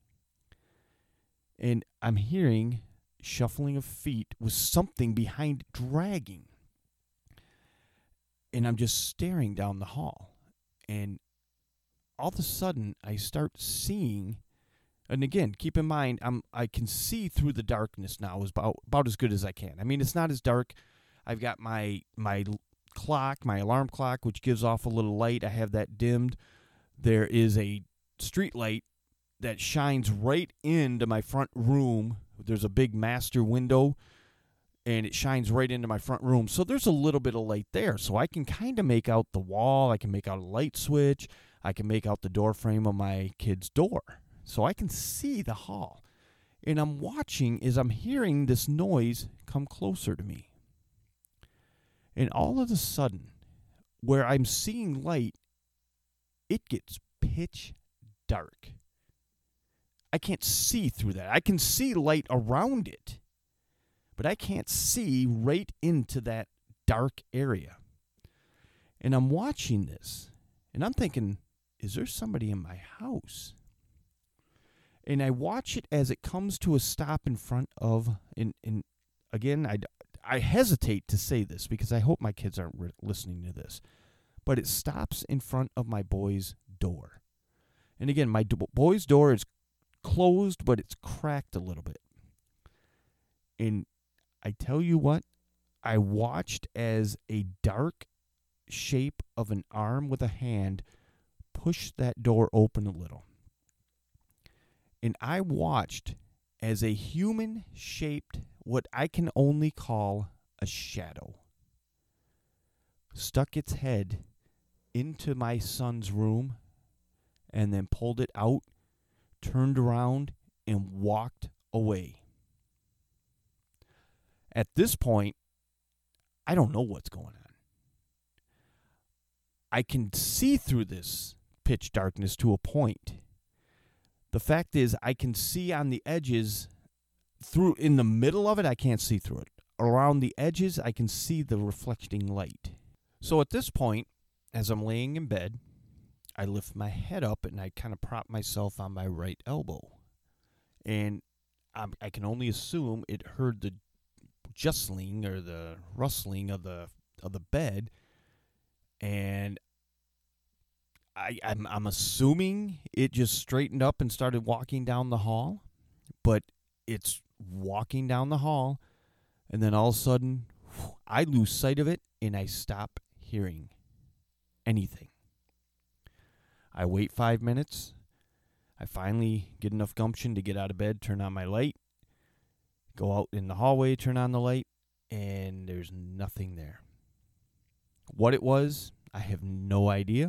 I: And I'm hearing shuffling of feet with something behind it dragging. And I'm just staring down the hall. And all of a sudden, I start seeing, and again, keep in mind, I can see through the darkness now is about as good as I can. I mean, it's not as dark. I've got my clock, my alarm clock, which gives off a little light. I have that dimmed. There is a street light that shines right into my front room. There's a big master window, and it shines right into my front room. So there's a little bit of light there. So I can kind of make out the wall. I can make out a light switch. I can make out the door frame of my kid's door. So I can see the hall. And I'm watching as I'm hearing this noise come closer to me. And all of a sudden, where I'm seeing light, it gets pitch dark. I can't see through that. I can see light around it, but I can't see right into that dark area. And I'm watching this, and I'm thinking, is there somebody in my house? And I watch it as it comes to a stop in front of, and again, I hesitate to say this because I hope my kids aren't listening to this, but it stops in front of my boy's door. And again, my boy's door is closed, but it's cracked a little bit. And I tell you what, I watched as a dark shape of an arm with a hand push that door open a little. And I watched as a human-shaped, what I can only call a shadow, stuck its head into my son's room and then pulled it out, turned around, and walked away. At this point, I don't know what's going on. I can see through this pitch darkness to a point. The fact is, I can see on the edges, through in the middle of it, I can't see through it. Around the edges, I can see the reflecting light. So at this point, as I'm laying in bed, I lift my head up and I kind of prop myself on my right elbow. And I can only assume it heard the justling or the rustling of the bed, and I'm assuming it just straightened up and started walking down the hall, but it's walking down the hall, and then all of a sudden, I lose sight of it, and I stop hearing anything. I wait 5 minutes. I finally get enough gumption to get out of bed, turn on my light, go out in the hallway, turn on the light, and there's nothing there. What it was, I have no idea.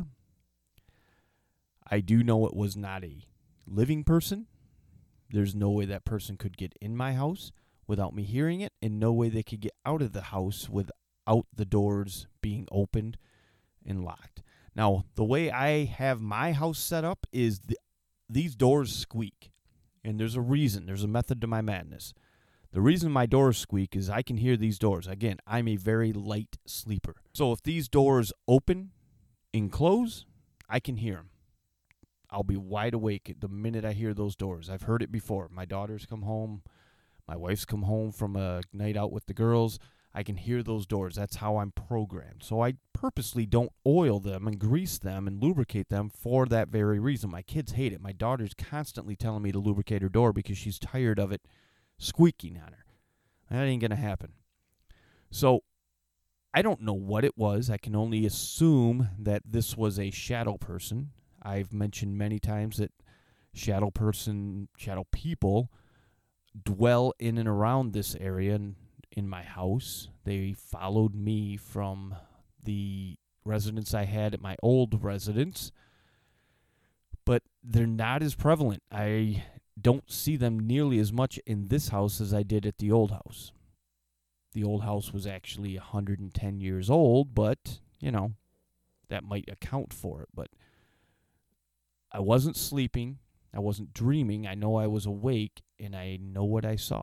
I: I do know it was not a living person. There's no way that person could get in my house without me hearing it, and no way they could get out of the house without the doors being opened and locked. Now, the way I have my house set up is these doors squeak, and there's a reason. There's a method to my madness. The reason my doors squeak is I can hear these doors. Again, I'm a very light sleeper. So if these doors open and close, I can hear them. I'll be wide awake the minute I hear those doors. I've heard it before. My daughters come home. My wife's come home from a night out with the girls. I can hear those doors. That's how I'm programmed. So I purposely don't oil them and grease them and lubricate them for that very reason. My kids hate it. My daughter's constantly telling me to lubricate her door because she's tired of it squeaking on her. That ain't going to happen. So I don't know what it was. I can only assume that this was a shadow person. I've mentioned many times that shadow people dwell in and around this area and in my house. They followed me from the residence I had at my old residence, but they're not as prevalent. I don't see them nearly as much in this house as I did at the old house. The old house was actually 110 years old, but, that might account for it. But I wasn't sleeping. I wasn't dreaming. I know I was awake, and I know what I saw.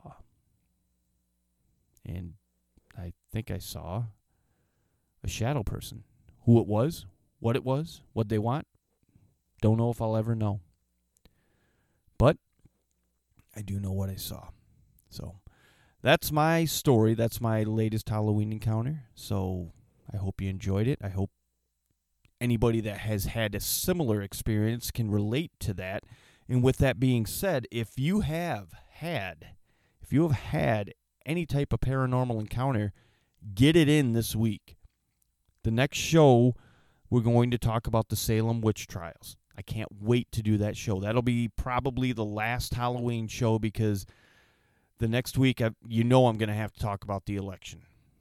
I: And I think I saw a shadow person. Who it was, what they want, don't know if I'll ever know. But I do know what I saw. So that's my story. That's my latest Halloween encounter. So I hope you enjoyed it. I hope anybody that has had a similar experience can relate to that. And with that being said, if you have had any type of paranormal encounter, get it in this week. The next show, we're going to talk about the Salem witch trials. I can't wait to do that show. That'll be probably the last Halloween show because the next week, I'm going to have to talk about the election.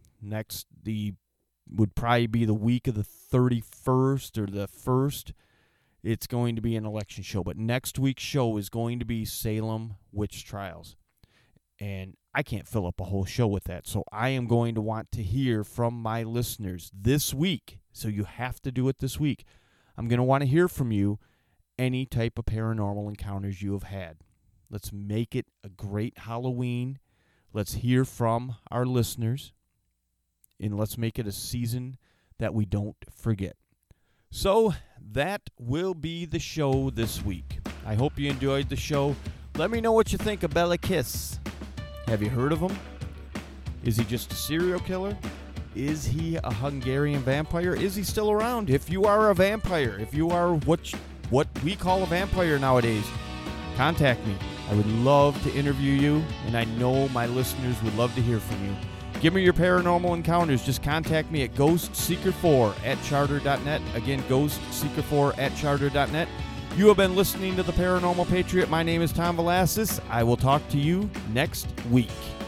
I: Would probably be the week of the 31st or the 1st. It's going to be an election show. But next week's show is going to be Salem witch trials. And I can't fill up a whole show with that. So I am going to want to hear from my listeners this week. So you have to do it this week. I'm going to want to hear from you any type of paranormal encounters you have had. Let's make it a great Halloween. Let's hear from our listeners. And let's make it a season that we don't forget. So that will be the show this week. I hope you enjoyed the show. Let me know what you think of Bela Kiss. Have you heard of him? Is he just a serial killer? Is he a Hungarian vampire? Is he still around? If you are a vampire, if you are what we call a vampire nowadays, contact me. I would love to interview you, and I know my listeners would love to hear from you. Give me your paranormal encounters. Just contact me at ghostseeker4@charter.net. Again, ghostseeker4@charter.net. You have been listening to The Paranormal Patriot. My name is Tom Velasquez. I will talk to you next week.